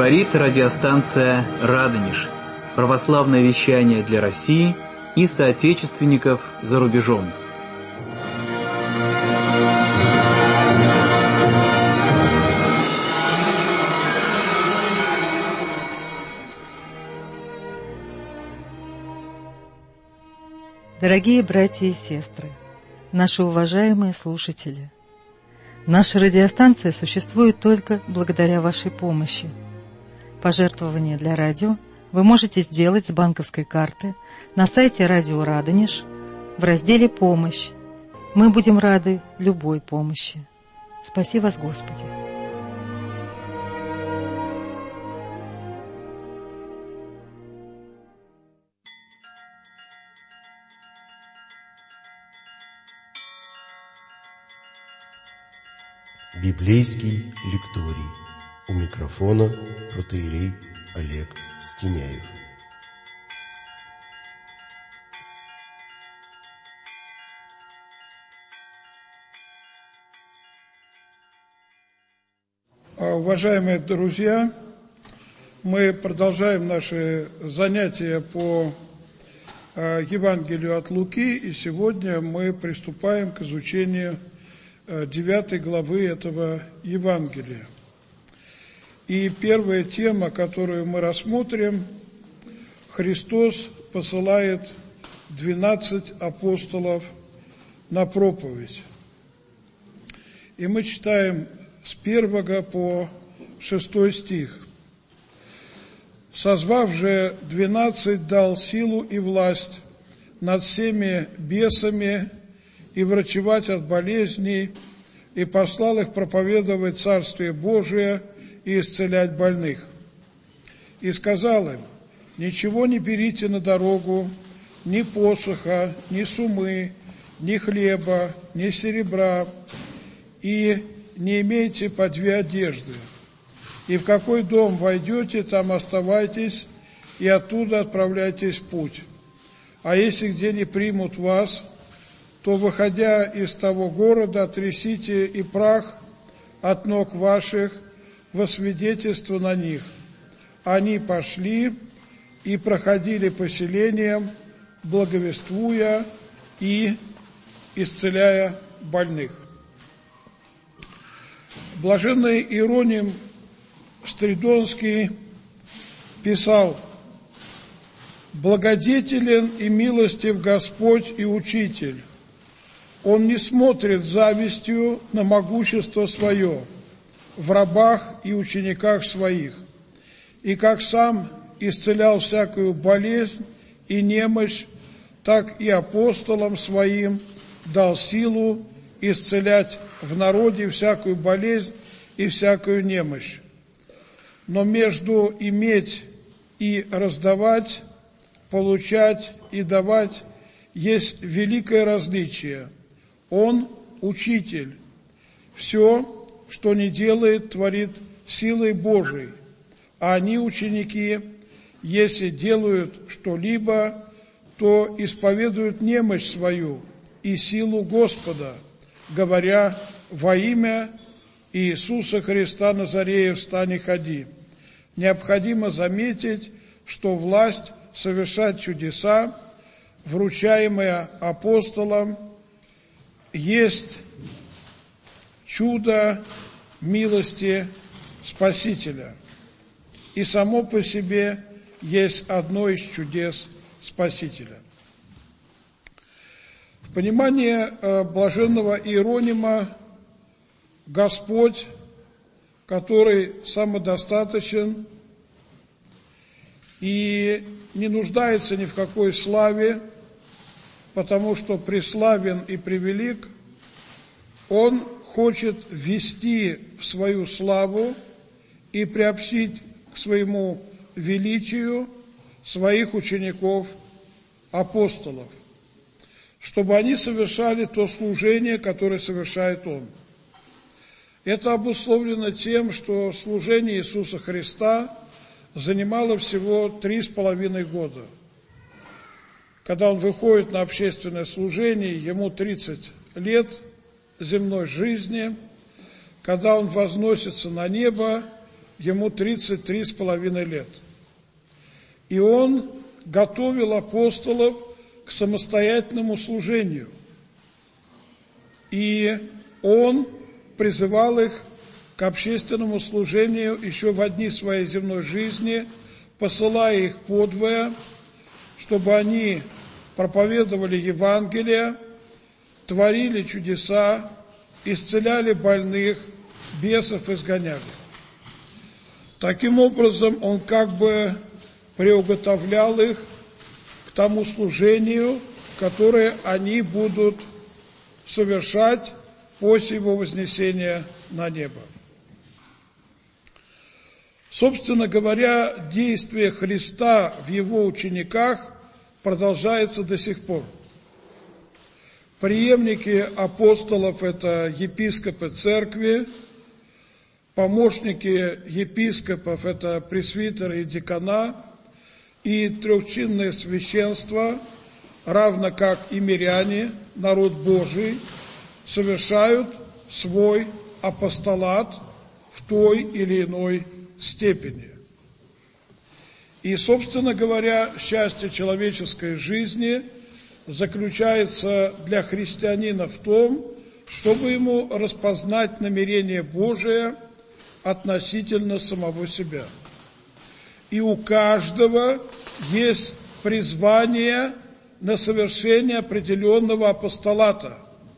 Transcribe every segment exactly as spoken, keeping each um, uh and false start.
Говорит радиостанция «Радонеж». Православное вещание для России и соотечественников за рубежом. Дорогие братья и сестры, наши уважаемые слушатели, наша радиостанция существует только благодаря вашей помощи. Пожертвования для радио вы можете сделать с банковской карты на сайте Радио Радонеж в разделе «Помощь». Мы будем рады любой помощи. Спаси вас, Господи! Библейский лекторий. У микрофона протоиерей Олег Стеняев. Уважаемые друзья, мы продолжаем наши занятия по Евангелию от Луки, и сегодня мы приступаем к изучению девятой главы этого Евангелия. И первая тема, которую мы рассмотрим: Христос посылает двенадцать апостолов на проповедь. И мы читаем с первого по шестой стих. «Созвав же двенадцать, дал силу и власть над всеми бесами и врачевать от болезней, и послал их проповедовать Царствие Божие и исцелять больных. И сказал им: ничего не берите на дорогу, ни посоха, ни сумы, ни хлеба, ни серебра, и не имейте по две одежды. И в какой дом войдете, там оставайтесь, и оттуда отправляйтесь в путь. А если где не примут вас, то, выходя из того города, трясите и прах от ног ваших во свидетельство на них. Они пошли и проходили поселением, благовествуя и исцеляя больных». Блаженный Иероним Стридонский писал: «Благодетелен и милостив Господь и Учитель. Он не смотрит завистью на могущество свое в рабах и учениках своих, и как сам исцелял всякую болезнь и немощь, так и апостолам своим дал силу исцелять в народе всякую болезнь и всякую немощь. Но между иметь и раздавать, получать и давать есть великое различие. Он учитель. Все, что не делает, творит силой Божией, а они, ученики, если делают что-либо, то исповедуют немощь свою и силу Господа, говоря: во имя Иисуса Христа Назарея встань и ходи». Необходимо заметить, что власть совершать чудеса, вручаемая апостолам, есть чудо милости Спасителя, и само по себе есть одно из чудес Спасителя. В понимании блаженного Иеронима Господь, который самодостаточен и не нуждается ни в какой славе, потому что преславен и превелик, Он хочет ввести в свою славу и приобщить к своему величию своих учеников, апостолов, чтобы они совершали то служение, которое совершает Он. Это обусловлено тем, что служение Иисуса Христа занимало всего три с половиной года. Когда Он выходит на общественное служение, ему тридцать лет земной жизни. Когда Он возносится на небо, ему тридцать три с половиной лет. И он готовил апостолов к самостоятельному служению. И он призывал их к общественному служению еще в дни своей земной жизни, посылая их подвое, чтобы они проповедовали Евангелие, творили чудеса, исцеляли больных, бесов изгоняли. Таким образом, он как бы приуготовлял их к тому служению, которое они будут совершать после его вознесения на небо. Собственно говоря, действие Христа в его учениках продолжается до сих пор. Преемники апостолов – это епископы церкви, помощники епископов – это пресвитеры и декана, и трехчинное священство, равно как и миряне, народ Божий, совершают свой апостолат в той или иной степени. И, собственно говоря, счастье человеческой жизни заключается для христианина в том, чтобы ему распознать намерение Божие относительно самого себя. И у каждого есть призвание на совершение определенного апостолата,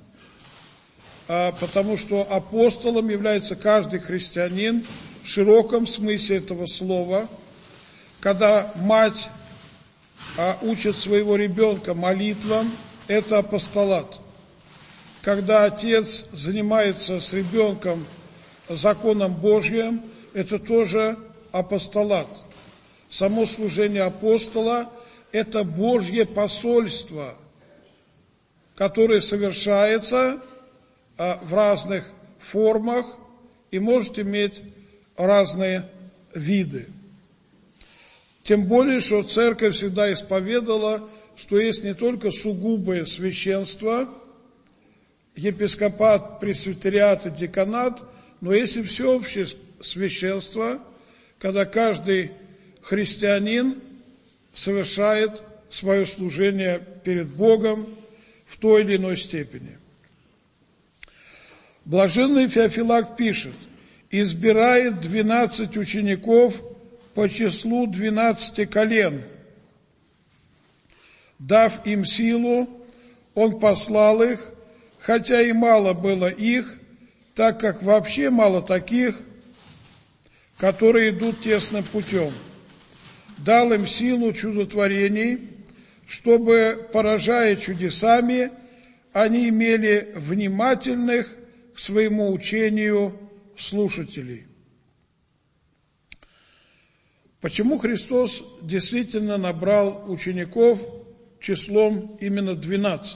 потому что апостолом является каждый христианин в широком смысле этого слова. Когда мать учит своего ребенка молитвам, это апостолат. Когда отец занимается с ребенком законом Божьим, это тоже апостолат. Само служение апостола – это Божье посольство, которое совершается в разных формах и может иметь разные виды. Тем более, что церковь всегда исповедала, что есть не только сугубое священство, епископат, пресвитериат и деканат, но есть и всеобщее священство, когда каждый христианин совершает свое служение перед Богом в той или иной степени. Блаженный Феофилакт пишет: «Избирает двенадцать учеников по числу двенадцати колен. Дав им силу, он послал их, хотя и мало было их, так как вообще мало таких, которые идут тесным путем. Дал им силу чудотворений, чтобы, поражая чудесами, они имели внимательных к своему учению слушателей». Почему Христос действительно набрал учеников числом именно двенадцать?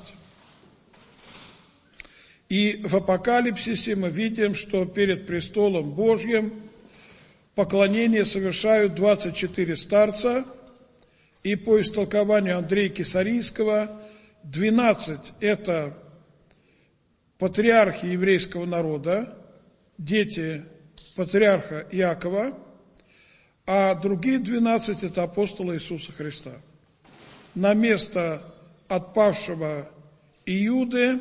И в Апокалипсисе мы видим, что перед престолом Божьим поклонение совершают двадцать четыре старца, и по истолкованию Андрея Кесарийского двенадцать – это патриархи еврейского народа, дети патриарха Иакова, а другие двенадцать – это апостолы Иисуса Христа. На место отпавшего Иуды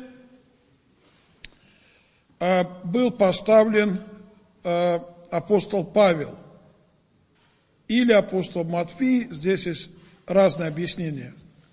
был поставлен апостол Павел или апостол Матфей, здесь есть разные объяснения.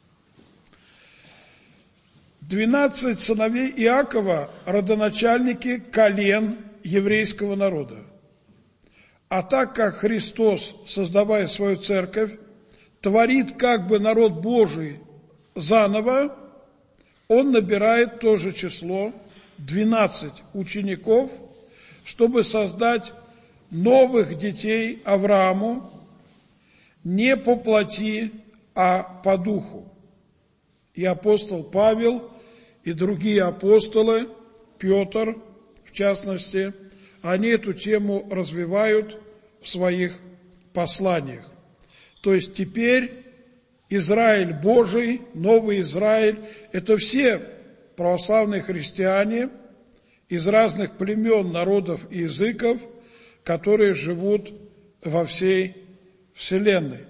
Двенадцать сыновей Иакова – родоначальники колен еврейского народа. А так как Христос, создавая свою церковь, творит как бы народ Божий заново, Он набирает то же число, двенадцать учеников, чтобы создать новых детей Аврааму не по плоти, а по духу. И апостол Павел, и другие апостолы, Петр в частности, они эту тему развивают в своих посланиях. То есть теперь Израиль Божий, новый Израиль, это все православные христиане из разных племен, народов и языков, которые живут во всей вселенной.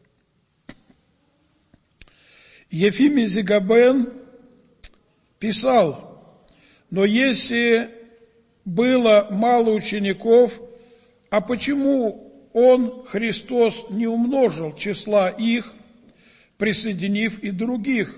Ефимий Зигабен писал: «Но если было мало учеников, а почему Он, Христос, не умножил числа их, присоединив и других?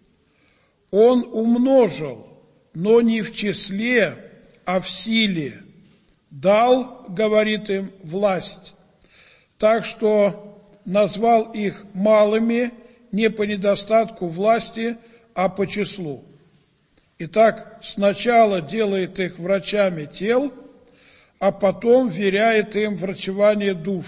Он умножил, но не в числе, а в силе. Дал, говорит им, власть, так что назвал их малыми не по недостатку власти, а по числу. Итак, сначала делает их врачами тел, а потом вверяет им врачевание душ.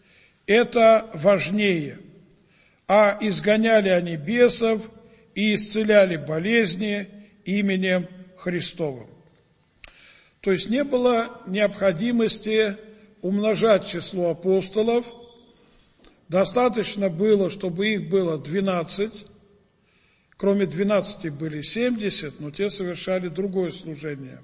Это важнее. А изгоняли они бесов и исцеляли болезни именем Христовым». То есть не было необходимости умножать число апостолов. Достаточно было, чтобы их было двенадцать. Кроме двенадцати были семьдесят, но те совершали другое служение.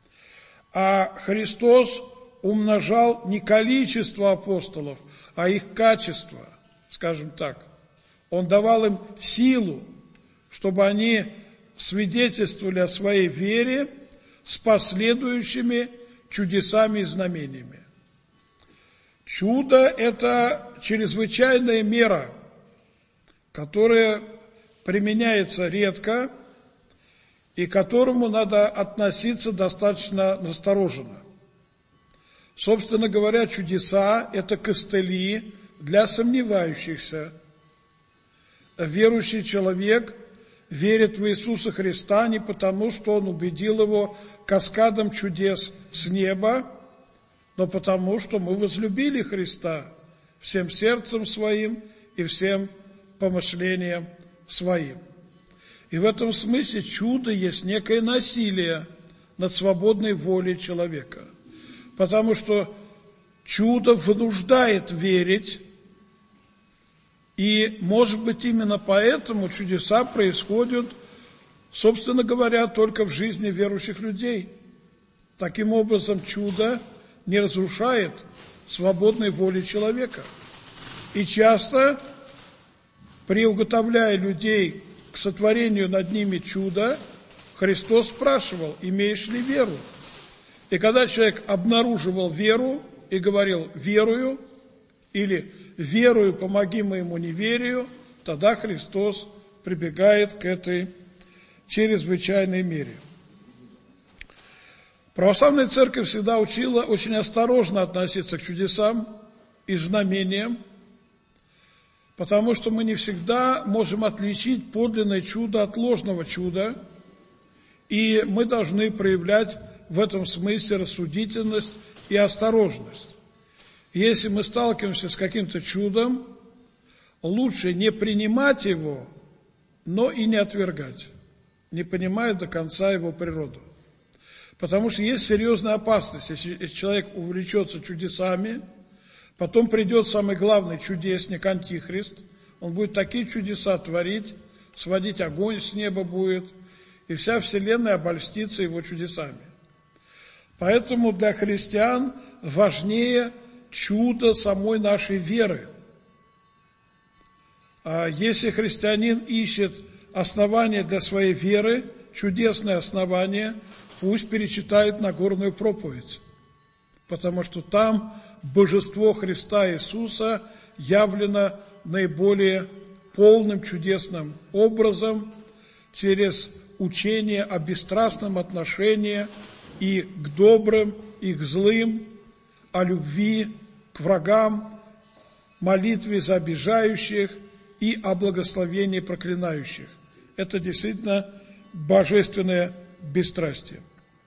А Христос умножал не количество апостолов, а их качество, скажем так. Он давал им силу, чтобы они свидетельствовали о своей вере с последующими чудесами и знамениями. Чудо – это чрезвычайная мера, которая применяется редко и к которому надо относиться достаточно настороженно. Собственно говоря, чудеса – это костыли для сомневающихся. Верующий человек верит в Иисуса Христа не потому, что Он убедил его каскадом чудес с неба, но потому, что мы возлюбили Христа всем сердцем своим и всем помышлением своим. И в этом смысле чудо есть некое насилие над свободной волей человека, потому что чудо вынуждает верить. И, может быть, именно поэтому чудеса происходят, собственно говоря, только в жизни верующих людей. Таким образом, чудо не разрушает свободной воли человека. И часто, приуготовляя людей к сотворению над ними чуда, Христос спрашивал: имеешь ли веру? И когда человек обнаруживал веру и говорил: верую, или верую, помоги моему неверию, тогда Христос прибегает к этой чрезвычайной мере. Православная церковь всегда учила очень осторожно относиться к чудесам и знамениям, потому что мы не всегда можем отличить подлинное чудо от ложного чуда, и мы должны проявлять в этом смысле рассудительность и осторожность. Если мы сталкиваемся с каким-то чудом, лучше не принимать его, но и не отвергать, не понимая до конца его природу. Потому что есть серьезная опасность, если человек увлечется чудесами, потом придет самый главный чудесник, антихрист, он будет такие чудеса творить, сводить огонь с неба будет, и вся вселенная обольстится его чудесами. Поэтому для христиан важнее чудо самой нашей веры. А если христианин ищет основание для своей веры, чудесное основание, пусть перечитает Нагорную проповедь, потому что там божество Христа Иисуса явлено наиболее полным чудесным образом через учение о бесстрастном отношении и к добрым, и к злым, о любви к врагам, молитве за обижающих и о благословении проклинающих. Это действительно божественное бесстрастие.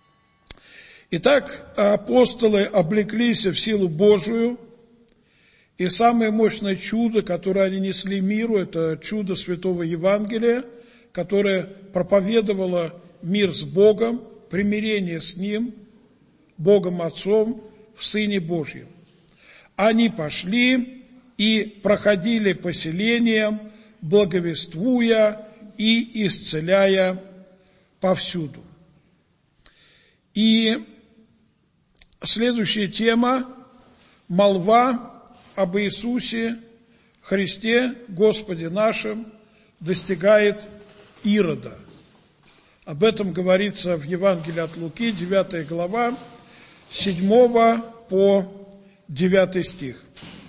Итак, апостолы облеклись в силу Божию, и самое мощное чудо, которое они несли миру, это чудо Святого Евангелия, которое проповедовало мир с Богом, примирение с Ним, Богом Отцом, в Сыне Божьем. Они пошли и проходили поселением, благовествуя и исцеляя повсюду. И следующая тема молва об Иисусе Христе, Господе нашем, достигает Ирода. Об этом говорится в Евангелии от Луки, девятая глава, с седьмого по девятый стих.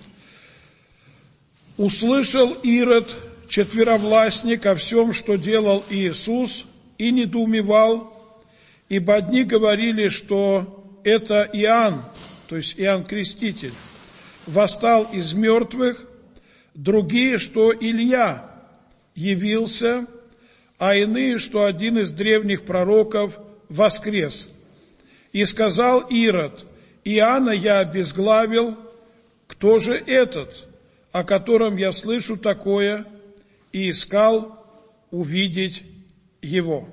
«Услышал Ирод, четверовластник, о всем, что делал Иисус, и недоумевал, ибо одни говорили, что это Иоанн, то есть Иоанн Креститель, восстал из мертвых, другие, что Илья явился, а иные, что один из древних пророков воскрес. И сказал Ирод: Иоанна я обезглавил, кто же этот, о котором я слышу такое, и искал увидеть его».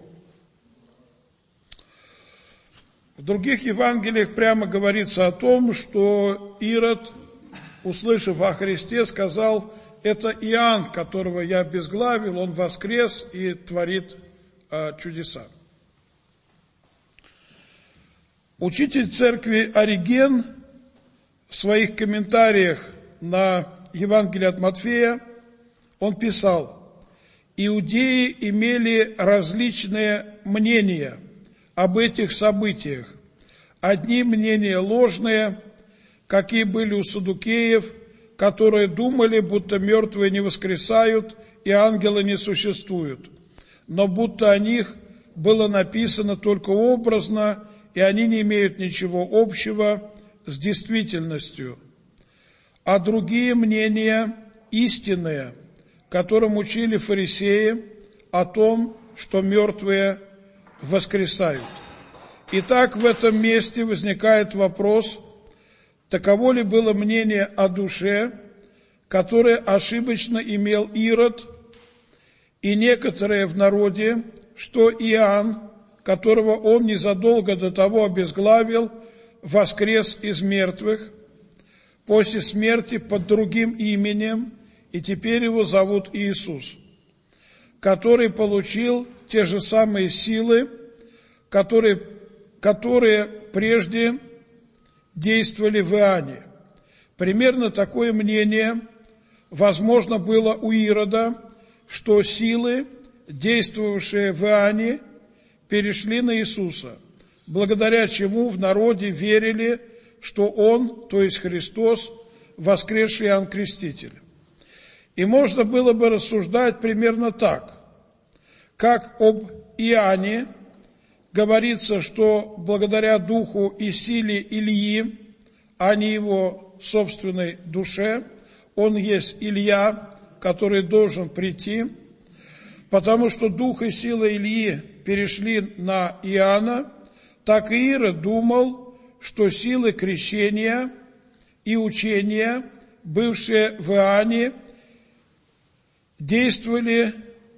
В других Евангелиях прямо говорится о том, что Ирод, услышав о Христе, сказал: это Иоанн, которого я обезглавил, он воскрес и творит а, чудеса. Учитель церкви Ориген в своих комментариях на Евангелие от Матфея, он писал: иудеи имели различные мнения об этих событиях. Одни мнения ложные, какие были у саддукеев, которые думали, будто мертвые не воскресают и ангелы не существуют, но будто о них было написано только образно, и они не имеют ничего общего с действительностью. А другие мнения истинные, которым учили фарисеи о том, что мертвые воскресают. Итак, в этом месте возникает вопрос, таково ли было мнение о душе, которое ошибочно имел Ирод, и некоторые в народе, что Иоанн, которого он незадолго до того обезглавил, воскрес из мертвых, после смерти под другим именем, и теперь его зовут Иисус, который получил те же самые силы, которые, которые прежде действовали в Иоанне. Примерно такое мнение возможно было у Ирода, что силы, действовавшие в Иоанне, перешли на Иисуса, благодаря чему в народе верили, что Он, то есть Христос, воскресший Иоанн Креститель. И можно было бы рассуждать примерно так, как об Иоанне говорится, что благодаря духу и силе Ильи, а не его собственной душе, он есть Илья, который должен прийти, потому что дух и сила Ильи перешли на Иоанна, так и Ирод думал, что силы крещения и учения, бывшие в Иоанне, действовали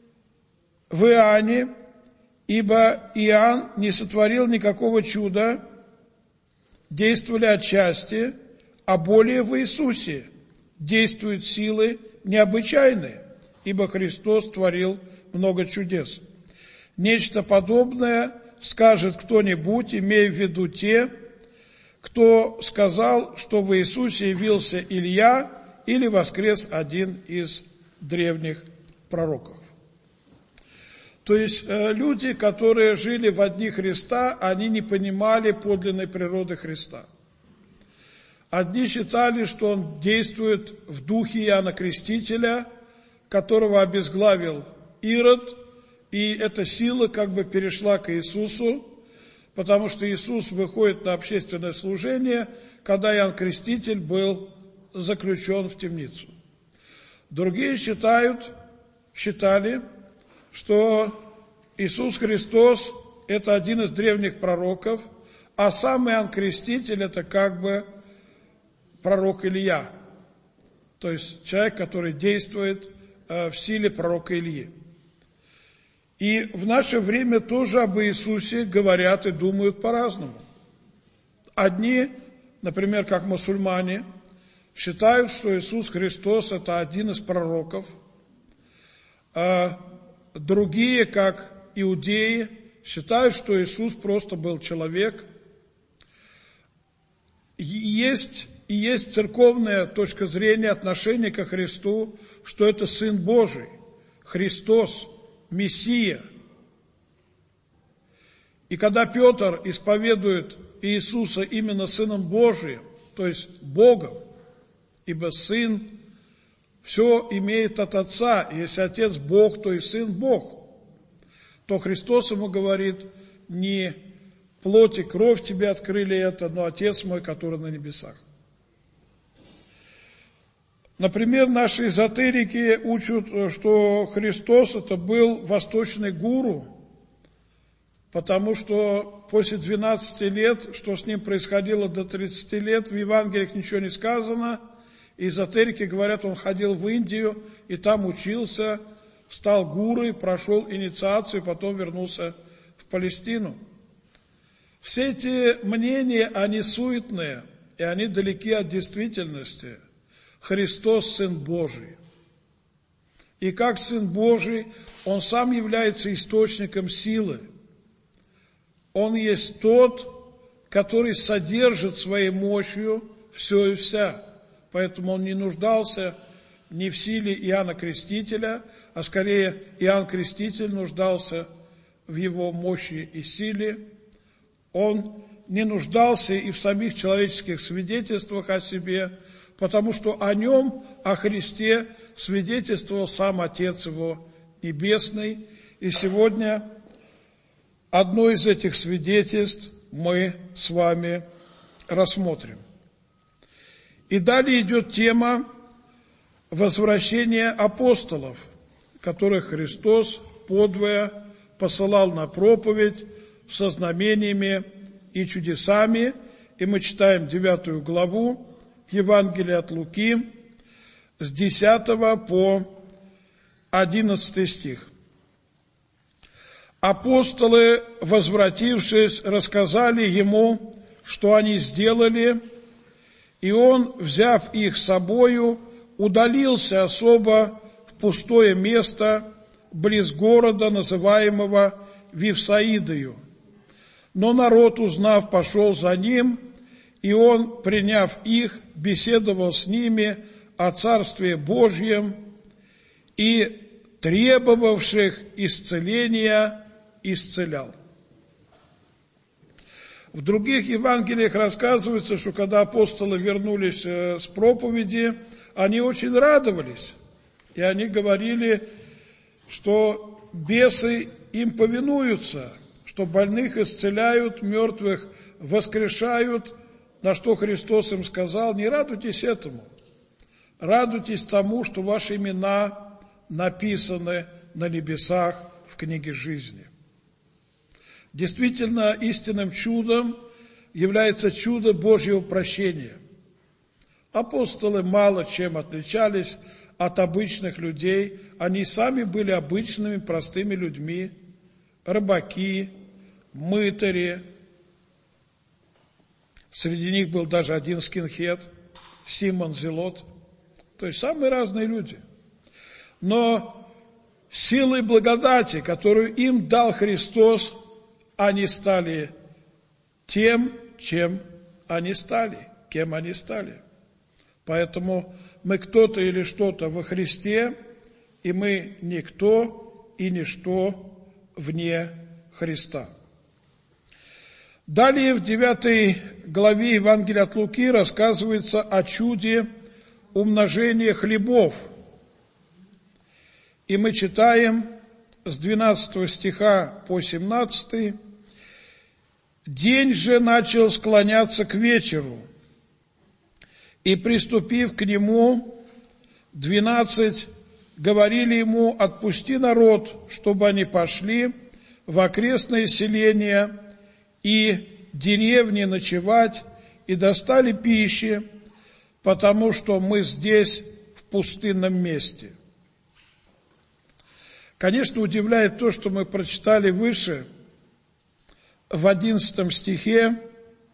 в Иоанне, ибо Иоанн не сотворил никакого чуда, действовали отчасти, а более в Иисусе действуют силы необычайные, ибо Христос творил много чудес. Нечто подобное скажет кто-нибудь, имея в виду те, кто сказал, что в Иисусе явился Илья или воскрес один из древних пророков. То есть люди, которые жили в дни Христа, они не понимали подлинной природы Христа. Одни считали, что Он действует в духе Иоанна Крестителя, которого обезглавил Ирод, и эта сила как бы перешла к Иисусу, потому что Иисус выходит на общественное служение, когда Иоанн Креститель был заключен в темницу. Другие считают, считали, что Иисус Христос – это один из древних пророков, а сам Иоанн Креститель – это как бы пророк Илья, то есть человек, который действует в силе пророка Ильи. И в наше время тоже об Иисусе говорят и думают по-разному. Одни, например, как мусульмане, считают, что Иисус Христос – это один из пророков, а другие, как иудеи, считают, что Иисус просто был человек. Есть И есть церковная точка зрения, отношение ко Христу, что это Сын Божий, Христос, Мессия. И когда Петр исповедует Иисуса именно Сыном Божиим, то есть Богом, ибо Сын все имеет от Отца, и если Отец Бог, то и Сын Бог, то Христос ему говорит: не плоть и кровь тебе открыли это, но Отец мой, который на небесах. Например, наши эзотерики учат, что Христос это был восточный гуру, потому что после двенадцати лет, что с ним происходило до тридцати лет, в Евангелиях ничего не сказано. Эзотерики говорят, он ходил в Индию и там учился, стал гурой, прошел инициацию, потом вернулся в Палестину. Все эти мнения, они суетные, и они далеки от действительности. Христос – Сын Божий. И как Сын Божий, Он сам является источником силы. Он есть тот, который содержит своей мощью все и вся. Поэтому Он не нуждался ни в силе Иоанна Крестителя, а скорее Иоанн Креститель нуждался в Его мощи и силе. Он не нуждался и в самих человеческих свидетельствах о себе, потому что о Нем, о Христе, свидетельствовал сам Отец Его Небесный. И сегодня одно из этих свидетельств мы с вами рассмотрим. И далее идет тема возвращения апостолов, которых Христос подвое посылал на проповедь со знамениями и чудесами. И мы читаем девятую главу Евангелия от Луки с десятого по одиннадцатый стих. Апостолы, возвратившись, рассказали ему, что они сделали, и он, взяв их с собою, удалился особо в пустое место близ города, называемого Вифсаидою. Но народ, узнав, пошел за ним, и он, приняв их, беседовал с ними о Царстве Божьем и требовавших исцеления исцелял. В других Евангелиях рассказывается, что когда апостолы вернулись с проповеди, они очень радовались. И они говорили, что бесы им повинуются, что больных исцеляют, мертвых воскрешают, на что Христос им сказал: не радуйтесь этому, радуйтесь тому, что ваши имена написаны на небесах в книге жизни. Действительно, истинным чудом является чудо Божьего прощения. Апостолы мало чем отличались от обычных людей. Они сами были обычными, простыми людьми, рыбаки, мытари. Среди них был даже один скинхед, Симон Зелот. То есть самые разные люди. Но силой благодати, которую им дал Христос, они стали тем, чем они стали, кем они стали. Поэтому мы кто-то или что-то во Христе, и мы никто и ничто вне Христа. Далее в девятой главе Евангелия от Луки рассказывается о чуде умножения хлебов. И мы читаем с двенадцатого стиха по семнадцатый. «День же начал склоняться к вечеру, и, приступив к нему, двенадцать говорили ему: отпусти народ, чтобы они пошли в окрестные селения и деревни ночевать, и достали пищи, потому что мы здесь в пустынном месте». Конечно, удивляет то, что мы прочитали выше, в одиннадцатом стихе,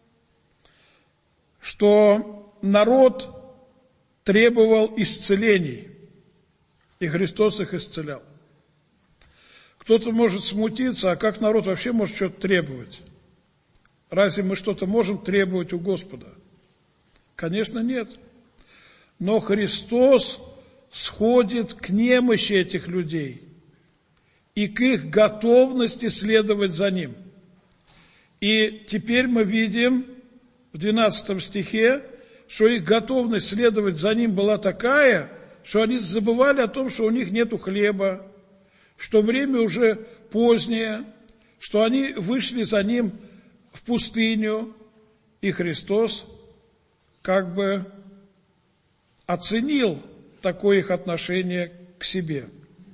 что народ требовал исцелений, и Христос их исцелял. Кто-то может смутиться, а как народ вообще может что-то требовать? Разве мы что-то можем требовать у Господа? Конечно, нет. Но Христос сходит к немощи этих людей и к их готовности следовать за Ним. И теперь мы видим в двенадцатом стихе, что их готовность следовать за Ним была такая, что они забывали о том, что у них нету хлеба, что время уже позднее, что они вышли за Ним в пустыню, и Христос как бы оценил такое их отношение к себе.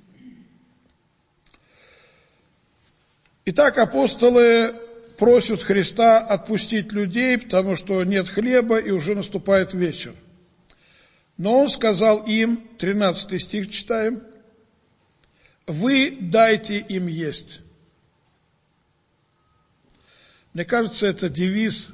Итак, апостолы просят Христа отпустить людей, потому что нет хлеба и уже наступает вечер. Но Он сказал им, тринадцатый стих читаем, «Вы дайте им есть». Мне кажется, это девиз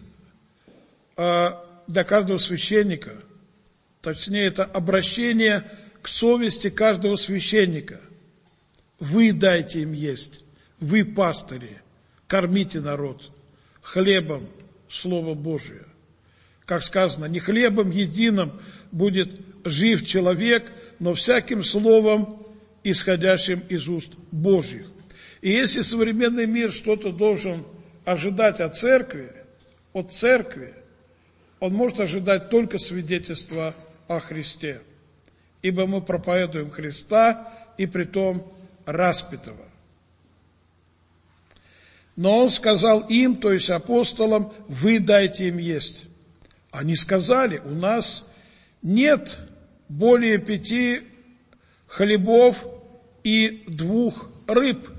для каждого священника. Точнее, это обращение к совести каждого священника. Вы дайте им есть, вы, пастыри, кормите народ хлебом, Словом Божие. Как сказано, не хлебом единым будет жив человек, но всяким словом, исходящим из уст Божьих. И если современный мир что-то должен ожидать от церкви, от церкви, он может ожидать только свидетельства о Христе. Ибо мы проповедуем Христа, и притом распятого. Но Он сказал им, то есть апостолам, вы дайте им есть. Они сказали, у нас нет более пяти хлебов и двух рыб.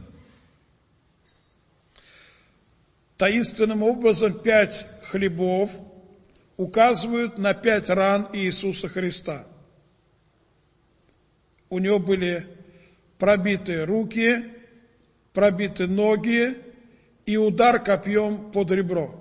Таинственным образом пять хлебов указывают на пять ран Иисуса Христа. У Него были пробиты руки, пробиты ноги и удар копьем под ребро.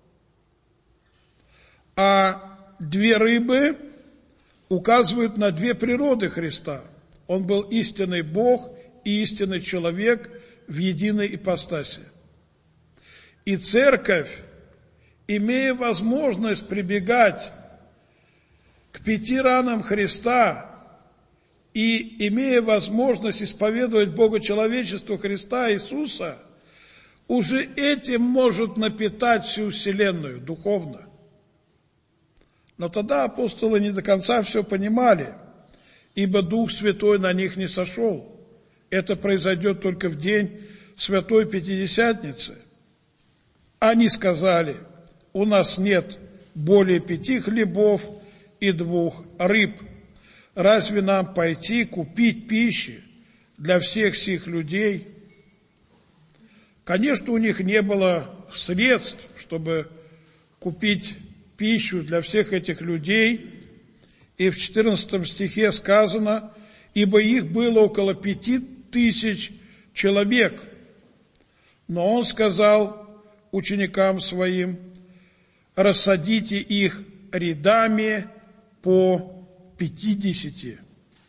А две рыбы указывают на две природы Христа. Он был истинный Бог и истинный человек в единой ипостаси. И церковь, имея возможность прибегать к пяти ранам Христа и имея возможность исповедовать Богочеловечество Христа Иисуса, уже этим может напитать всю вселенную духовно. Но тогда апостолы не до конца все понимали, ибо Дух Святой на них не сошел. Это произойдет только в день Святой Пятидесятницы. Они сказали, у нас нет более пяти хлебов и двух рыб. Разве нам пойти купить пищи для всех сих людей? Конечно, у них не было средств, чтобы купить пищу для всех этих людей. И в четырнадцатом стихе сказано, ибо их было около пяти тысяч человек. Но Он сказал ученикам Своим, рассадите их рядами по пятидесяти.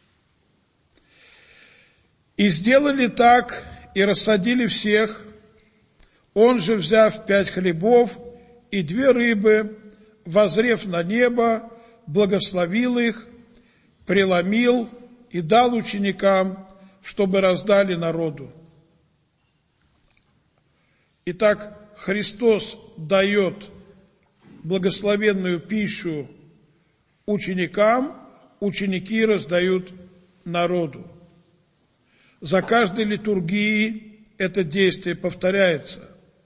И сделали так, и рассадили всех. Он же, взяв пять хлебов и две рыбы, воззрев на небо, благословил их, преломил и дал ученикам, чтобы раздали народу. Итак, Христос дает благословенную пищу ученикам, ученики раздают народу. За каждой литургией это действие повторяется.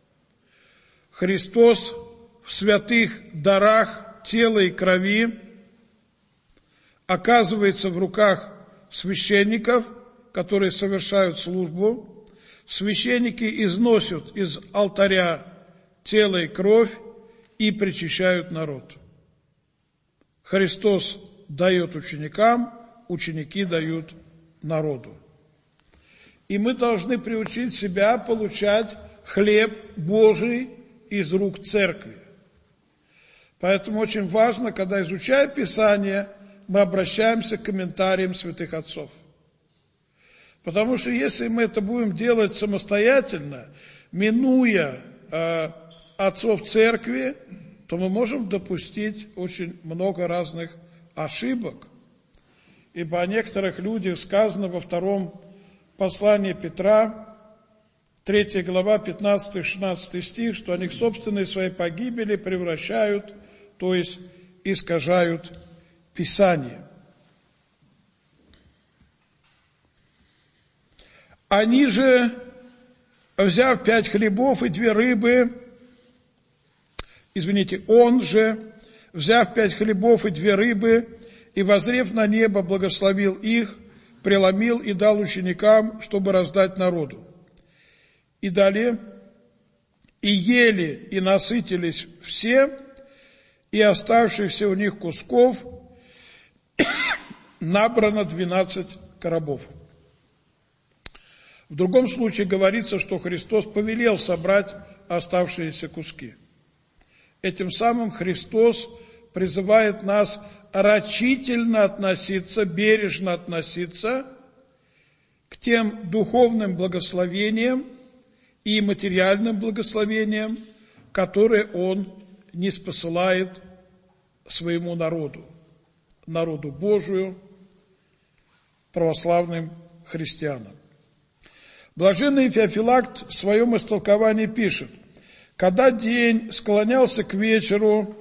Христос в святых дарах тела и крови оказывается в руках священников, которые совершают службу. Священники износят из алтаря тело и кровь и причащают народ. Христос дает ученикам, ученики дают народу. И мы должны приучить себя получать хлеб Божий из рук церкви. Поэтому очень важно, когда изучая Писание, мы обращаемся к комментариям святых отцов. Потому что если мы это будем делать самостоятельно, минуя э, отцов церкви, то мы можем допустить очень много разных ошибок. Ибо о некоторых людях сказано во втором послании Петра, третья глава, пятнадцатый-шестнадцатый стих, что они к собственной своей погибели превращают, то есть искажают Писание. Они же, взяв пять хлебов и две рыбы, извините, он же, взяв пять хлебов и две рыбы, и, воззрев на небо, благословил их, преломил и дал ученикам, чтобы раздать народу. И далее, и ели, и насытились все, и оставшихся у них кусков набрано двенадцать коробов. В другом случае говорится, что Христос повелел собрать оставшиеся куски. Этим самым Христос призывает нас рачительно относиться, бережно относиться к тем духовным благословениям и материальным благословениям, которые Он ниспосылает своему народу, народу Божию, православным христианам. Блаженный Феофилакт в своем истолковании пишет: когда день склонялся к вечеру,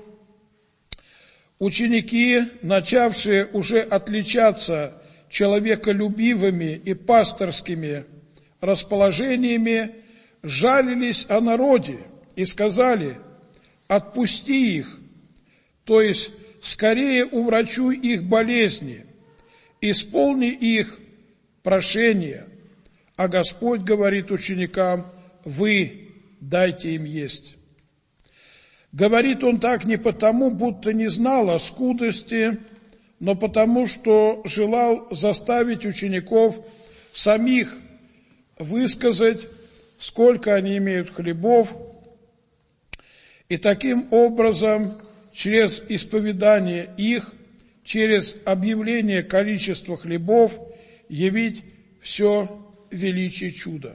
ученики, начавшие уже отличаться человеколюбивыми и пасторскими расположениями, жалились о народе и сказали: отпусти их, то есть скорее уврачуй их болезни, исполни их прошение. А Господь говорит ученикам: вы дайте им есть. Говорит Он так не потому, будто не знал о скудости, но потому, что желал заставить учеников самих высказать, сколько они имеют хлебов, и таким образом, через исповедание их, через объявление количества хлебов, явить все величие чуда.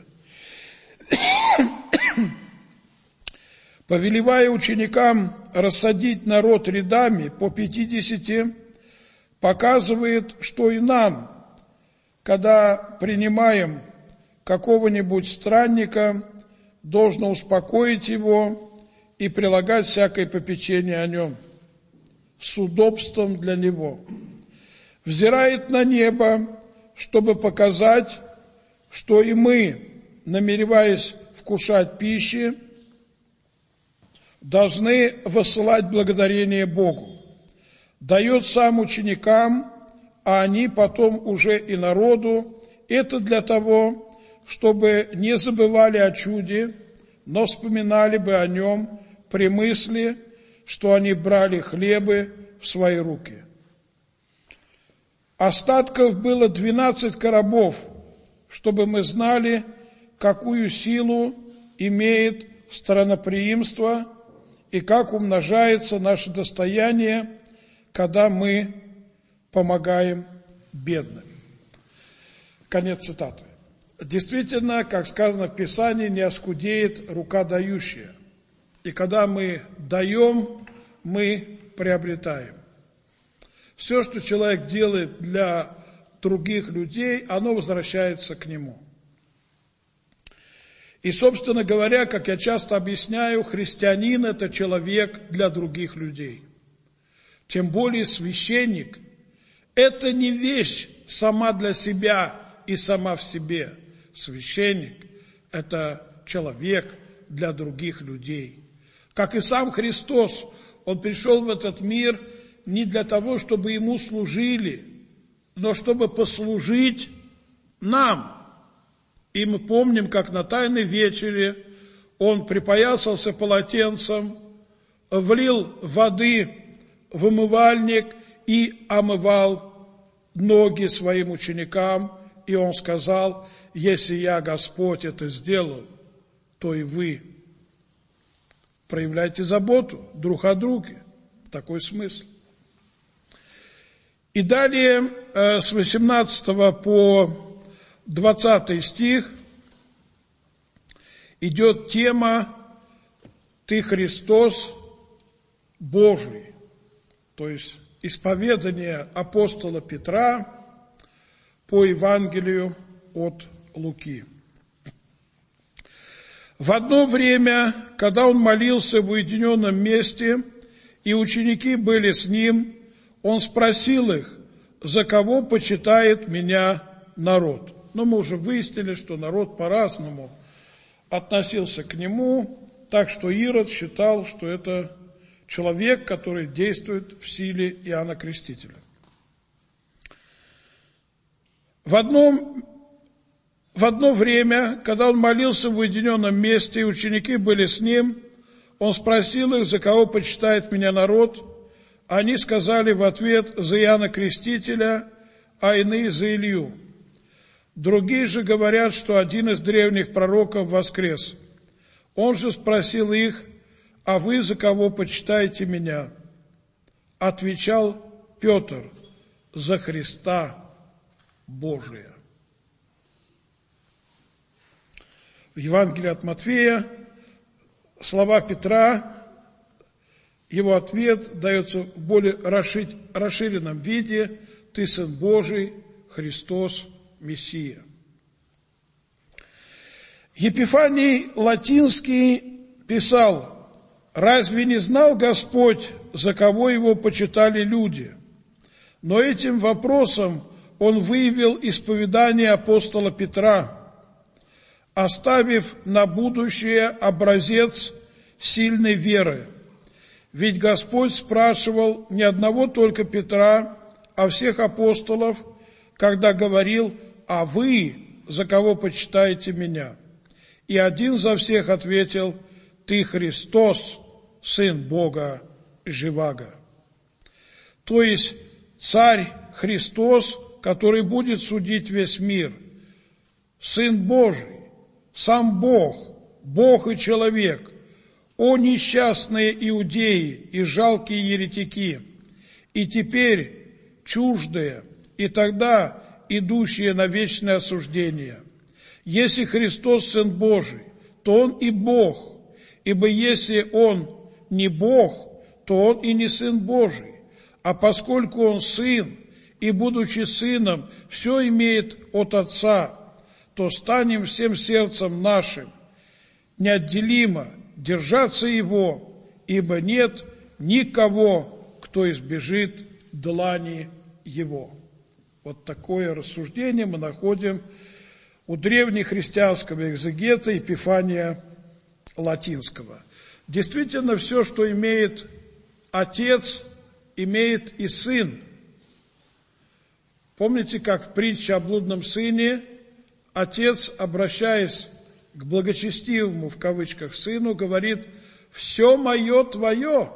Повелевая ученикам рассадить народ рядами по пятидесяти, показывает, что и нам, когда принимаем какого-нибудь странника, должно успокоить его и прилагать всякое попечение о нем с удобством для него. Взирает на небо, чтобы показать, что и мы, намереваясь вкушать пищи, должны высылать благодарение Богу. Дает сам ученикам, а они потом уже и народу. Это для того, чтобы не забывали о чуде, но вспоминали бы о нем при мысли, что они брали хлебы в свои руки. Остатков было двенадцать коробов, чтобы мы знали, какую силу имеет странноприимство и как умножается наше достояние, когда мы помогаем бедным. Конец цитаты. Действительно, как сказано в Писании, не оскудеет рука дающая. И когда мы даем, мы приобретаем. Все, что человек делает для других людей, оно возвращается к нему. И, собственно говоря, как я часто объясняю, христианин – это человек для других людей. Тем более священник – это не вещь сама для себя и сама в себе. Священник – это человек для других людей. Как и сам Христос, Он пришел в этот мир не для того, чтобы Ему служили, но чтобы послужить нам. И мы помним, как на Тайной вечере Он припоясался полотенцем, влил воды в умывальник и омывал ноги своим ученикам. И Он сказал: если я, Господь, это сделал, то и вы проявляйте заботу друг о друге. Такой смысл. И далее с восемнадцатого по двадцатый стих идет тема «Ты, Христос, Божий, то есть исповедание апостола Петра по Евангелию от Луки. В одно время, когда он молился в уединенном месте, и ученики были с ним, он спросил их: «За кого почитает меня народ?» Но мы уже выяснили, что народ по-разному относился к нему, так что Ирод считал, что это человек, который действует в силе Иоанна Крестителя. В одном В одно время, когда он молился в уединенном месте, и ученики были с ним, он спросил их: «За кого почитает меня народ?» Они сказали в ответ: «За Иоанна Крестителя, а иные за Илью». Другие же говорят, что один из древних пророков воскрес. Он же спросил их: «А вы за кого почитаете меня?» Отвечал Петр: «За Христа Божия». В Евангелии от Матфея слова Петра, его ответ дается в более расширенном виде: «Ты Сын Божий, Христос, Мессия». Епифаний Латинский писал: «Разве не знал Господь, за кого его почитали люди?» Но этим вопросом он выявил исповедание апостола Петра, оставив на будущее образец сильной веры. Ведь Господь спрашивал не одного только Петра, а всех апостолов, когда говорил: «А вы за кого почитаете меня?» И один за всех ответил: «Ты Христос, Сын Бога Живаго». То есть Царь Христос, который будет судить весь мир, Сын Божий, сам Бог, Бог и человек, о несчастные иудеи и жалкие еретики, и теперь чуждые, и тогда идущие на вечное осуждение. Если Христос Сын Божий, то Он и Бог, ибо если Он не Бог, то Он и не Сын Божий. А поскольку Он Сын, и, будучи Сыном, все имеет от Отца, то станем всем сердцем нашим неотделимо держаться Его, ибо нет никого, кто избежит длани Его. Вот такое рассуждение мы находим у древнехристианского экзегета Епифания Латинского. Действительно, все, что имеет Отец, имеет и Сын. Помните, как в притче о блудном сыне Отец, обращаясь к благочестивому, в кавычках, сыну, говорит: «Все мое твое».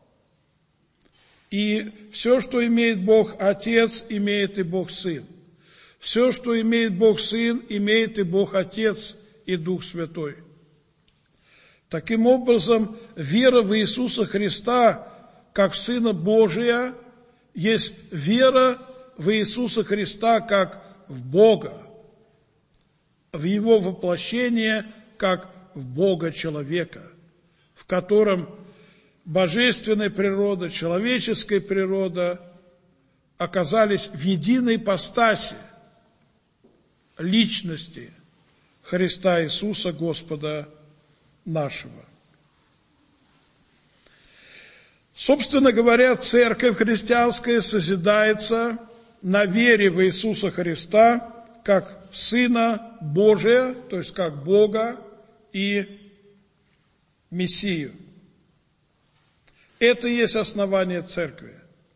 И все, что имеет Бог Отец, имеет и Бог Сын. Все, что имеет Бог Сын, имеет и Бог Отец, и Дух Святой. Таким образом, вера в Иисуса Христа, как в Сына Божия, есть вера в Иисуса Христа, как в Бога, в Его воплощение, как в Бога-человека, в котором божественная природа, человеческая природа оказались в единой ипостаси личности Христа Иисуса, Господа нашего. Собственно говоря, церковь христианская созидается на вере в Иисуса Христа, как Сына Божия, то есть как Бога и Мессию. Это и есть основание церкви.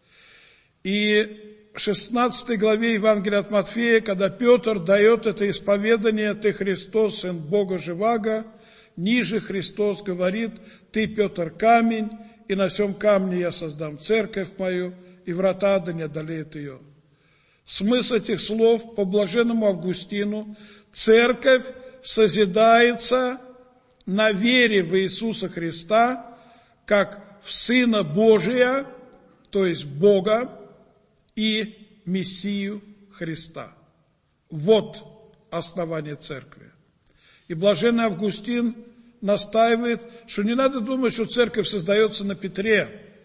И в шестнадцатой главе Евангелия от Матфея, когда Петр дает это исповедание: «Ты Христос, Сын Бога Живаго», ниже Христос говорит: «Ты, Петр, камень, и на сем камне я создам церковь мою, и врата ада не одолеют ее». Смысл этих слов по блаженному Августину: церковь созидается на вере в Иисуса Христа, как в Сына Божия, то есть Бога, и Мессию Христа. Вот основание церкви. И блаженный Августин настаивает, что не надо думать, что церковь создается на Петре,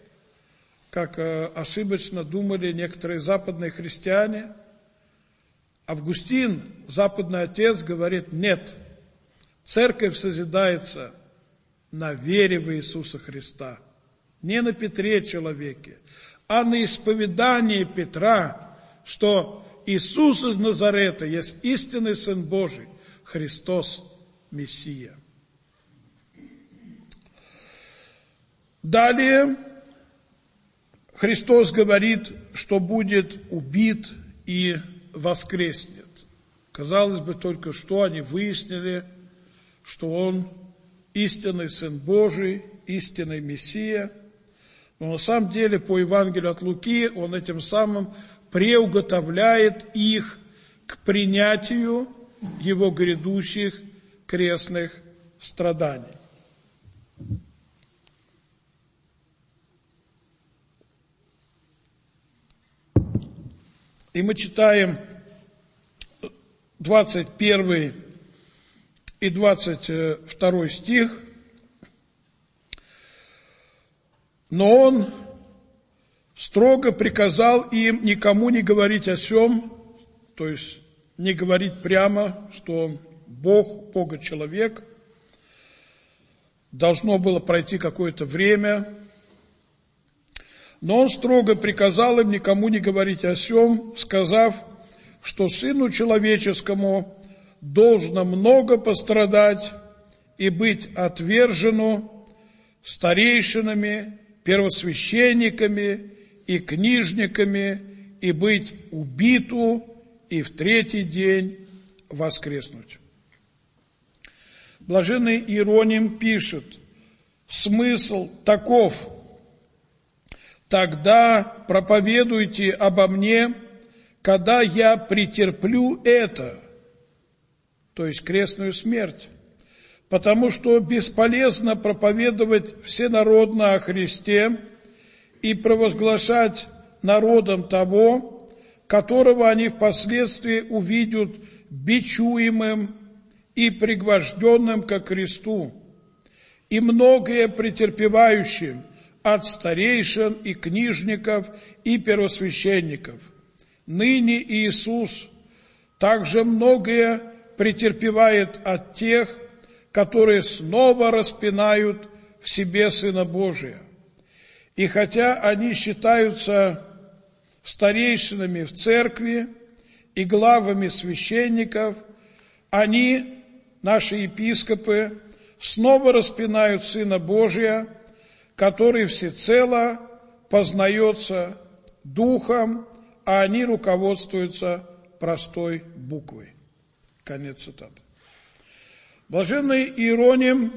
как ошибочно думали некоторые западные христиане. Августин, западный отец, говорит: нет, церковь созидается на вере в Иисуса Христа, не на Петре человеке, а на исповедании Петра, что Иисус из Назарета есть истинный Сын Божий, Христос Мессия. Далее Христос говорит, что будет убит и воскреснет. Казалось бы, только что они выяснили, что Он истинный Сын Божий, истинный Мессия. Но на самом деле по Евангелию от Луки Он этим самым преуготовляет их к принятию Его грядущих крестных страданий. И мы читаем двадцать первый и двадцать второй стих. Но Он строго приказал им никому не говорить о сем, то есть не говорить прямо, что Он Бог, Бога-человек. Должно было пройти какое-то время. Но Он строго приказал им никому не говорить о сем, сказав, что Сыну Человеческому должно много пострадать и быть отвержену старейшинами, первосвященниками и книжниками, и быть убиту, и в третий день воскреснуть. Блаженный Иероним пишет: смысл таков: тогда проповедуйте обо мне, когда я претерплю это, то есть крестную смерть, потому что бесполезно проповедовать всенародно о Христе и провозглашать народам того, которого они впоследствии увидят бичуемым и пригвожденным ко кресту, и многое претерпевающим от старейшин и книжников и первосвященников. Ныне Иисус также многое претерпевает от тех, которые снова распинают в себе Сына Божия. И хотя они считаются старейшинами в церкви и главами священников, они, наши епископы, снова распинают Сына Божия, который всецело познается Духом, а они руководствуются простой буквой. Конец цитаты. Блаженный Иероним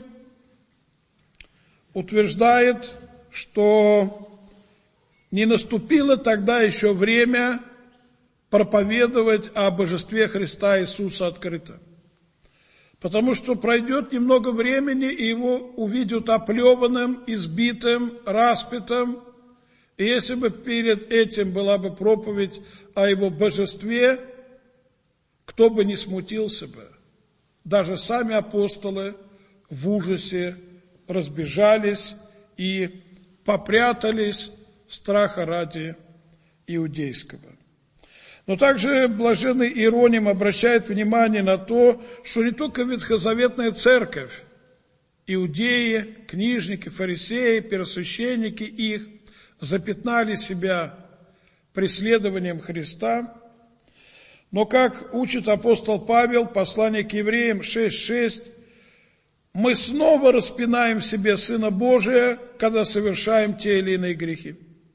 утверждает, что не наступило тогда еще время проповедовать о божестве Христа Иисуса открыто. Потому что пройдет немного времени, и его увидят оплеванным, избитым, распятым. И если бы перед этим была бы проповедь о его божестве, кто бы не смутился бы. Даже сами апостолы в ужасе разбежались и попрятались страха ради иудейского. Но также блаженный Иероним обращает внимание на то, что не только ветхозаветная церковь, иудеи, книжники, фарисеи, первосвященники их запятнали себя преследованием Христа, но, как учит апостол Павел, послание к евреям шесть шесть, мы снова распинаем в себе Сына Божия, когда совершаем те или иные грехи.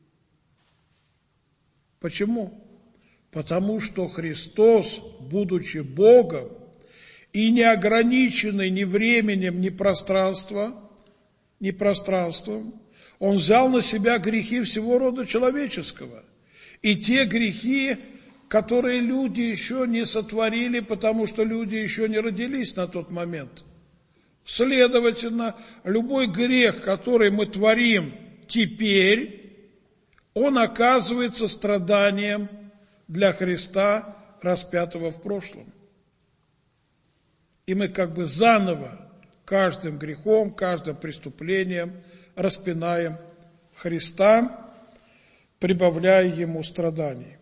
Почему? Потому что Христос, будучи Богом и не ограниченный ни временем, ни пространством, ни пространством, Он взял на себя грехи всего рода человеческого. И те грехи, которые люди еще не сотворили, потому что люди еще не родились на тот момент. Следовательно, любой грех, который мы творим теперь, он оказывается страданием для Христа, распятого в прошлом. И мы как бы заново каждым грехом, каждым преступлением распинаем Христа. прибавляя ему страданий.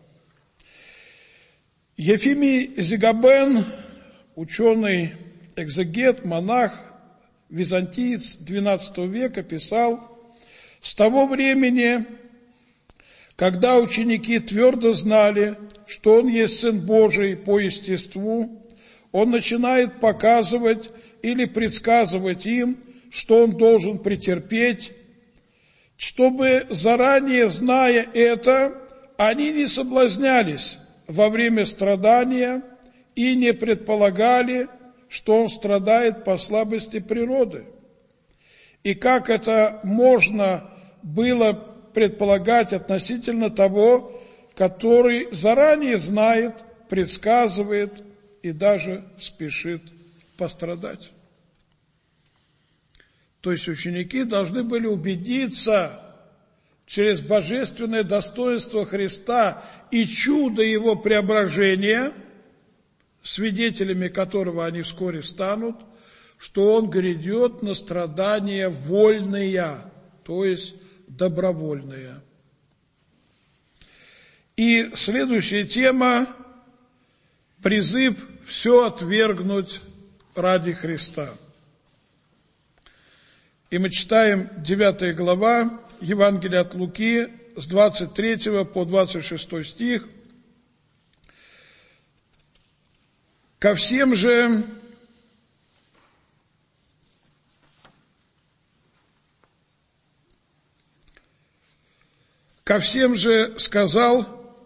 Ефимий Зигабен, ученый, экзегет, монах, византиец двенадцатого века, писал: «С того времени, когда ученики твердо знали, что он есть Сын Божий по естеству, он начинает показывать или предсказывать им, что он должен претерпеть, чтобы, заранее зная это, они не соблазнялись во время страдания и не предполагали, что он страдает по слабости природы. И как это можно было предполагать относительно того, который заранее знает, предсказывает и даже спешит пострадать». То есть ученики должны были убедиться через божественное достоинство Христа и чудо Его преображения, свидетелями которого они вскоре станут, что Он грядет на страдания вольные, то есть добровольные. И следующая тема – призыв все отвергнуть ради Христа. И мы читаем девятая глава Евангелия от Луки с двадцать третьего по двадцать шестой стих. «Ко всем же ко всем же сказал: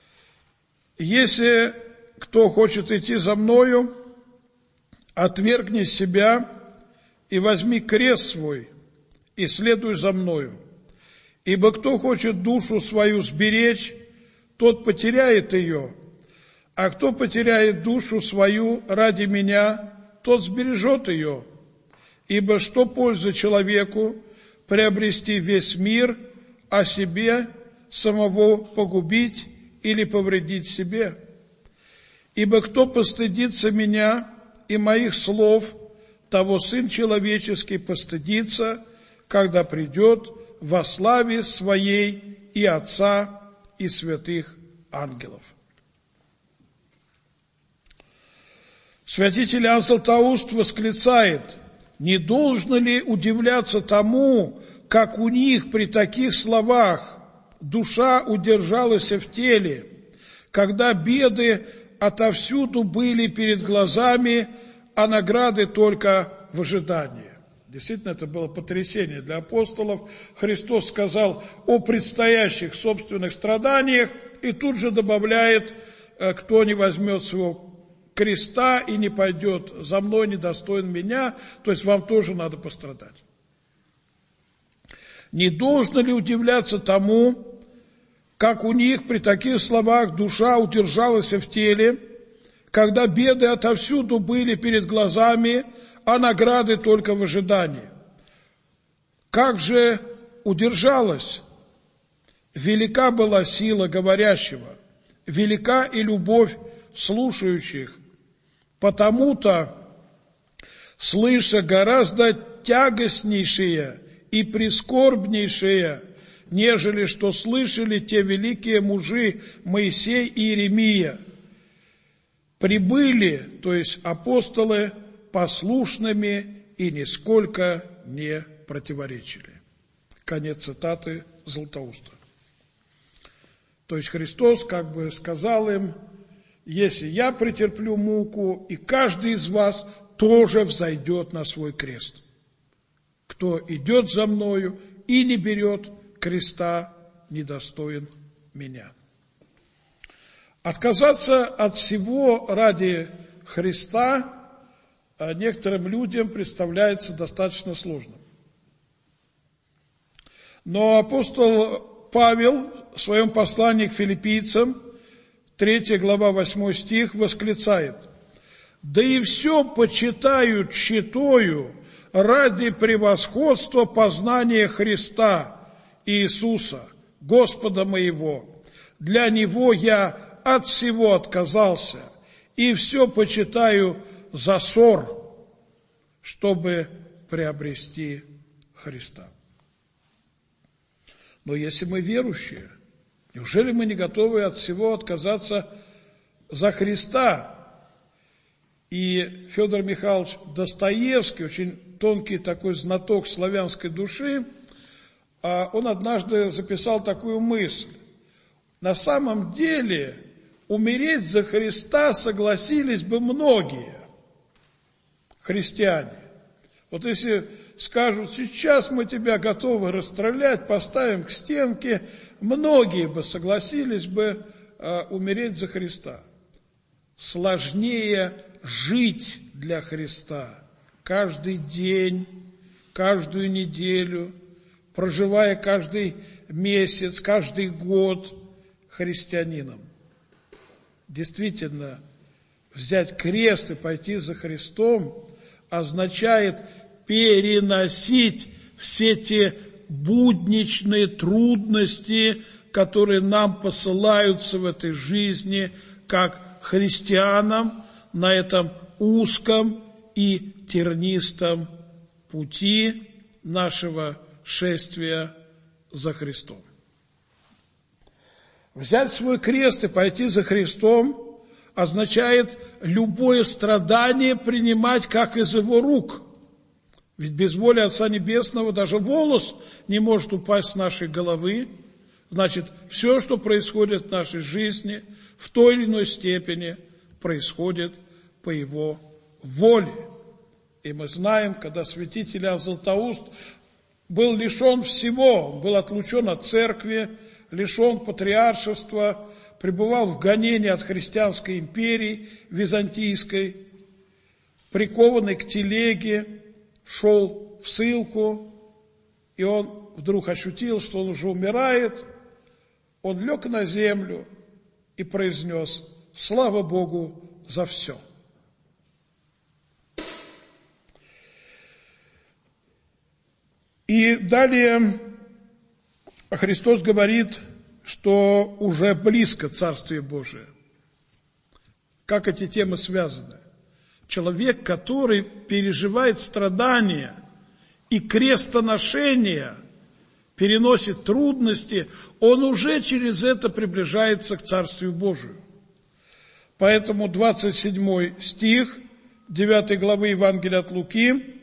если кто хочет идти за мною, отвергни себя и возьми крест свой, и следуй за мною. Ибо кто хочет душу свою сберечь, тот потеряет ее, а кто потеряет душу свою ради меня, тот сбережет ее. Ибо что польза человеку приобрести весь мир, а себе самого погубить или повредить себе? Ибо кто постыдится меня и моих слов, того Сын Человеческий постыдится, когда придет во славе Своей и Отца, и святых ангелов». Святитель Иоанн Златоуст восклицает: «Не должно ли удивляться тому, как у них при таких словах душа удержалась в теле, когда беды отовсюду были перед глазами, а награды только в ожидании». Действительно, это было потрясение для апостолов. Христос сказал о предстоящих собственных страданиях и тут же добавляет: кто не возьмет своего креста и не пойдет за мной, недостоин меня, то есть вам тоже надо пострадать. Не должно ли удивляться тому, как у них при таких словах душа удержалась в теле, когда беды отовсюду были перед глазами, а награды только в ожидании? Как же удержалась? Велика была сила говорящего, велика и любовь слушающих, потому-то, слыша гораздо тягостнейшее и прискорбнейшее, нежели что слышали те великие мужи Моисей и Иеремия, прибыли, то есть апостолы, послушными и нисколько не противоречили». Конец цитаты Златоуста. То есть Христос как бы сказал им: если я претерплю муку, и каждый из вас тоже взойдет на свой крест. Кто идет за мною и не берет креста, недостоин меня. Отказаться от всего ради Христа некоторым людям представляется достаточно сложным. Но апостол Павел в своем послании к филиппийцам, третья глава, восьмой стих, восклицает: «Да и все почитаю тщетою ради превосходства познания Христа Иисуса, Господа моего. Для Него я от всего отказался, и все почитаю за ссор, чтобы приобрести Христа». Но если мы верующие, Неужели мы не готовы от всего отказаться за Христа? И Федор Михайлович Достоевский, очень тонкий такой знаток славянской души, он однажды записал такую мысль. На самом деле умереть за Христа согласились бы многие христиане. Вот если скажут, сейчас мы тебя готовы расстрелять, поставим к стенке, многие бы согласились бы умереть за Христа. Сложнее жить для Христа каждый день, каждую неделю, проживая каждый месяц, каждый год христианином. Действительно, взять крест и пойти за Христом означает переносить все те будничные трудности, которые нам посылаются в этой жизни, как христианам на этом узком и тернистом пути нашего шествия за Христом. Взять свой крест и пойти за Христом означает любое страдание принимать как из Его рук. Ведь без воли Отца Небесного даже волос не может упасть с нашей головы. Значит, все, что происходит в нашей жизни, в той или иной степени происходит по Его воле. И мы знаем, когда святитель Иоанн Златоуст был лишен всего, он был отлучен от церкви, лишен патриаршества, пребывал в гонении от христианской империи византийской, прикованный к телеге, шел в ссылку, и он вдруг ощутил, что он уже умирает. Он лег на землю и произнес: «Слава Богу за все». И далее Христос говорит, что уже близко Царствие Божие. Как эти темы связаны? Человек, который переживает страдания и крестоношения, переносит трудности, он уже через это приближается к Царствию Божию. Поэтому двадцать седьмой стих девятой главы Евангелия от Луки: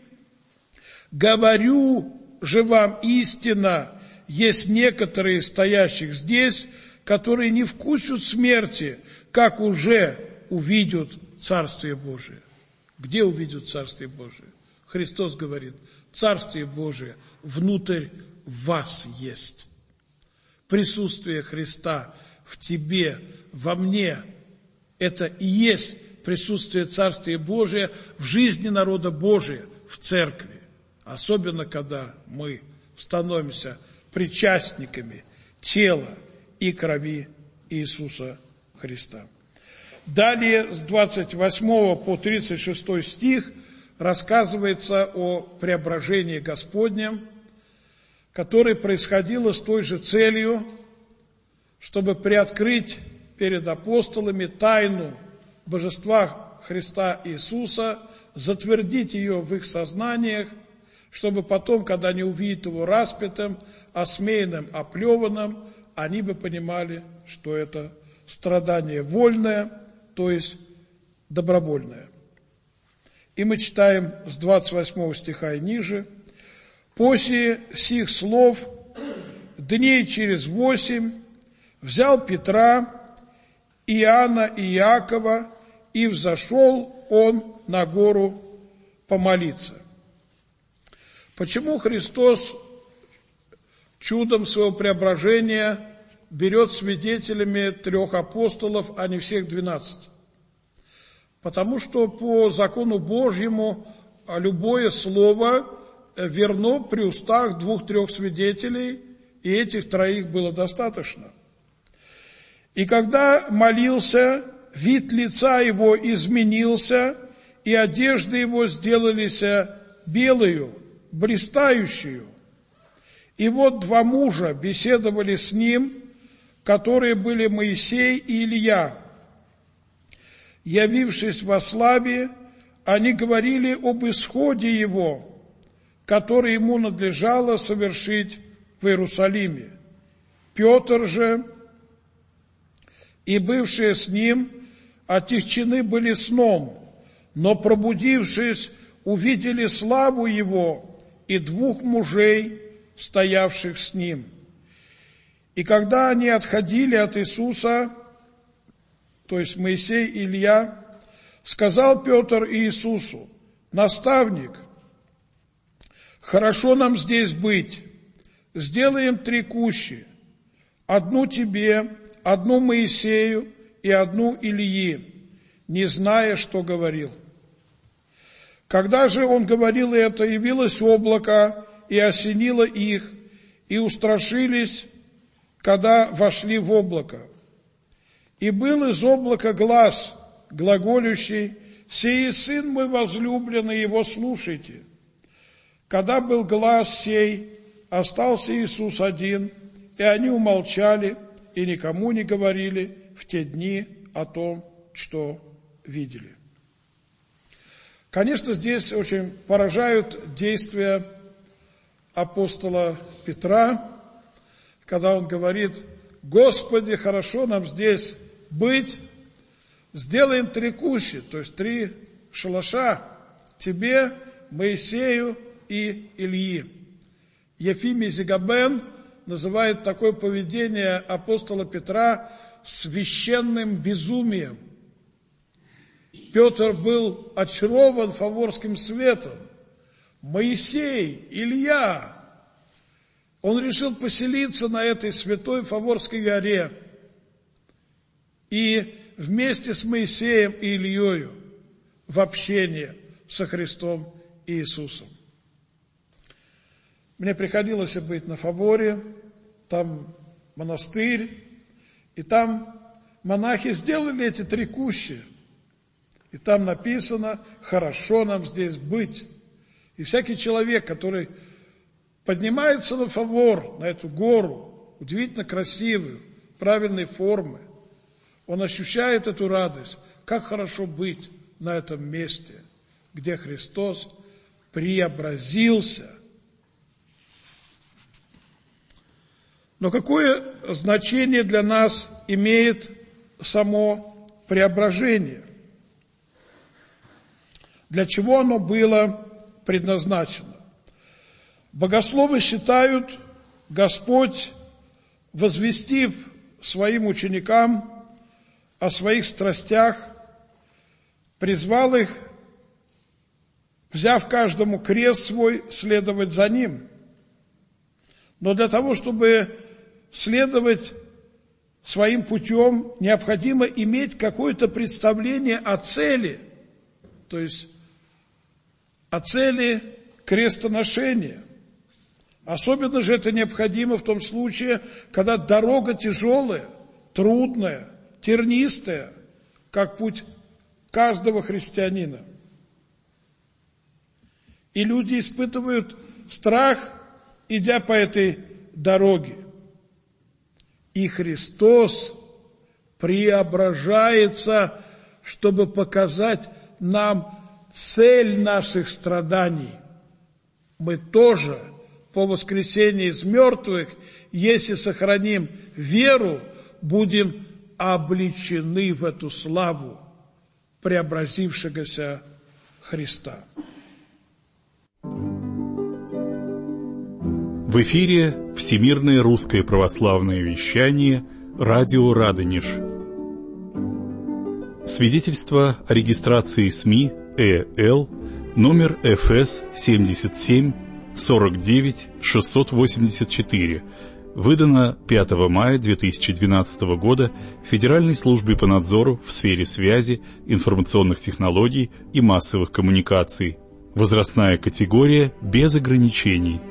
«Говорю же вам истинно, есть некоторые стоящих здесь, которые не вкусят смерти, как уже увидят Царствие Божие». Где увидят Царствие Божие? Христос говорит: Царствие Божие внутрь вас есть. Присутствие Христа в тебе, во мне, это и есть присутствие Царствия Божия в жизни народа Божия, в церкви. Особенно, когда мы становимся причастниками тела и крови Иисуса Христа. Далее, с двадцать восьмого по тридцать шестой стих рассказывается о преображении Господнем, которое происходило с той же целью, чтобы приоткрыть перед апостолами тайну божества Христа Иисуса, затвердить ее в их сознаниях, чтобы потом, когда они увидят Его распятым, осмеянным, оплеванным, они бы понимали, что это страдание вольное, то есть добровольное. И мы читаем с двадцать восьмого стиха и ниже: «После сих слов дней через восемь взял Петра, Иоанна и Иакова, и взошел он на гору помолиться». Почему Христос чудом своего преображения берет свидетелями трех апостолов, а не всех двенадцати? Потому что по закону Божьему любое слово верно при устах двух-трех свидетелей, и этих троих было достаточно. И когда молился, вид лица его изменился, и одежды его сделались белою, блистающую. И вот два мужа беседовали с ним, которые были Моисей и Илья. Явившись во славе, они говорили об исходе его, который ему надлежало совершить в Иерусалиме. Петр же, и бывшие с ним отягчены были сном, но, пробудившись, увидели славу его и двух мужей, стоявших с ним. И когда они отходили от Иисуса, то есть Моисей и Илья, сказал Петр Иисусу: «Наставник, хорошо нам здесь быть, сделаем три кущи, одну тебе, одну Моисею и одну Илии», не зная, что говорил. Когда же он говорил это, явилось облако и осенило их, и устрашились, когда вошли в облако. И был из облака глас, глаголющий: «Сей сын мой возлюбленный, его слушайте». Когда был глас сей, остался Иисус один, и они умолчали и никому не говорили в те дни о том, что видели. Конечно, здесь очень поражают действия апостола Петра, когда он говорит: «Господи, хорошо нам здесь быть, сделаем три кущи», то есть три шалаша, тебе, Моисею и Ильи. Ефимий Зигабен называет такое поведение апостола Петра священным безумием. Петр был очарован фаворским светом. Моисей, Илья. Он решил поселиться на этой святой Фаворской горе. И вместе с Моисеем и Ильею в общении со Христом и Иисусом. Мне приходилось быть на Фаворе, там монастырь, и там монахи сделали эти три кущи. И там написано: «Хорошо нам здесь быть». И всякий человек, который поднимается на Фавор, на эту гору, удивительно красивую, правильной формы, он ощущает эту радость. Как хорошо быть на этом месте, где Христос преобразился. Но какое значение для нас имеет само преображение? Для чего оно было предназначено? Богословы считают, Господь, возвестив своим ученикам о своих страстях, призвал их, взяв каждому крест свой, следовать за Ним. Но для того, чтобы следовать своим путем, необходимо иметь какое-то представление о цели, то есть о цели крестоношения. Особенно же это необходимо в том случае, когда дорога тяжелая, трудная, тернистая, как путь каждого христианина. И люди испытывают страх, идя по этой дороге. И Христос преображается, чтобы показать нам цель наших страданий. Мы тоже по воскресении из мертвых, если сохраним веру, будем облечены в эту славу преобразившегося Христа. В эфире Всемирное русское православное вещание, радио Радонеж. Свидетельство о регистрации СМИ ЭЛ номер эф эс семьдесят семь сорок девять шестьсот восемьдесят четыре, выдано пятого мая две тысячи двенадцатого года Федеральной службой по надзору в сфере связи, информационных технологий и массовых коммуникаций. Возрастная категория без ограничений.